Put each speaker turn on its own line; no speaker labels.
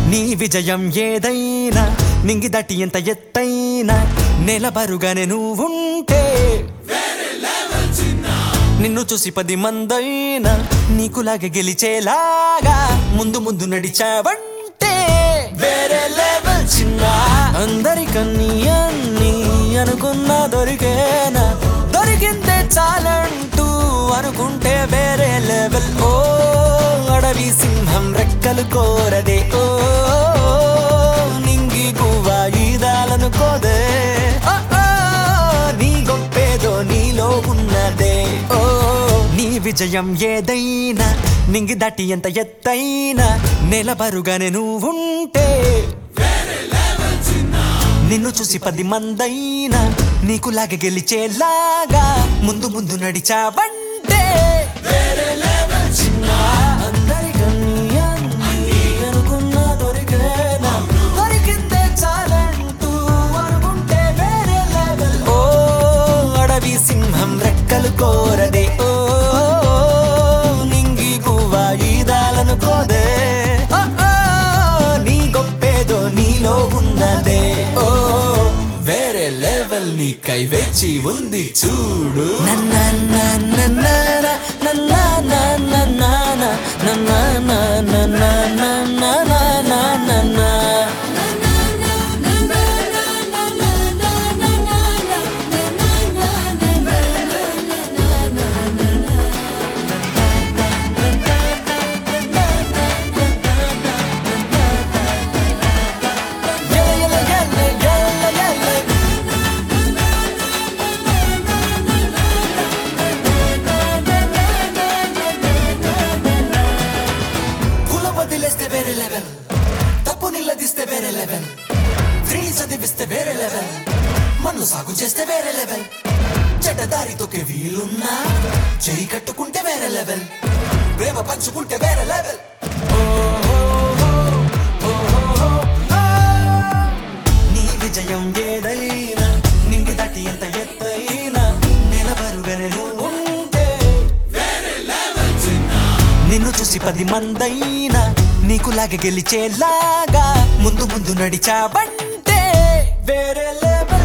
నీ విజయం ఏదైనా నింగి దాటి ఎంత ఎత్తైనా నెలబరుగానే నువ్వుంటే నిన్ను చూసి 10 మందైనా నీకులాగే గెలిచేలాగా ముందు ముందు నడిచావంటే వేరే లెవెల్ చిన్న. అందరికన్నీ అన్నీ అనుకున్నా దొరికేనా, దొరికిందే చాలంటూ అనుకుంటే వేరే లెవెల్. ఓ అడవి సింహం రెక్కలు కోరదే, ఓ నింగి గువ్వ ఈదాలనుకోదే, నీ గొప్పేదో నీలో ఉన్నదే. ఓ నీ విజయం ఏదైనా నింగి దాటి ఎంత ఎత్తైనా నెలబరుగానే నువ్వుంటే నిన్ను చూసి 10 మందైనా నీకులాగే గెలిచేలాగా ముందు ముందు నడిచావంటే వేరే లెవెల్ చిన్న. అందరికన్నీ అన్నీ అనుకున్నా దొరికేనా, దొరికిందే చాలంటూ అనుకుంటే వేరే లెవెల్. ఓ అడవి సింహం రెక్కలు కోరదే, ఓ నింగి గువ్వ ఈదాలనుకోదే, నీ గొప్పేదో నీలో ఉన్నదే. ఓ వేరే లెవెల్ నీకై వేచి ఉంది చూడు. వదిలేస్తే వేరే లెవెల్, తప్పు నిలదీస్తే వేరే లెవెల్, 3 చదివిస్తే వేరే లెవెల్, మన్ను సాగు చేస్తే వేరే లెవెల్, చెడ్డదారి తొక్కే వీలున్నా చేయి కట్టుకుంటే వేరే లెవెల్, ప్రేమ పంచుకుంటే వేరే లెవెల్. నీ విజయం ఏదైనా నింగి దాటి ఎంత ఎత్తైనా నిలబరుగానే నువ్వుంటే నిన్ను చూసి 10 మందైనా నీకులాగే గెలిచేలాగా ముందు ముందు నడిచావంటే వేరే లెవెల్.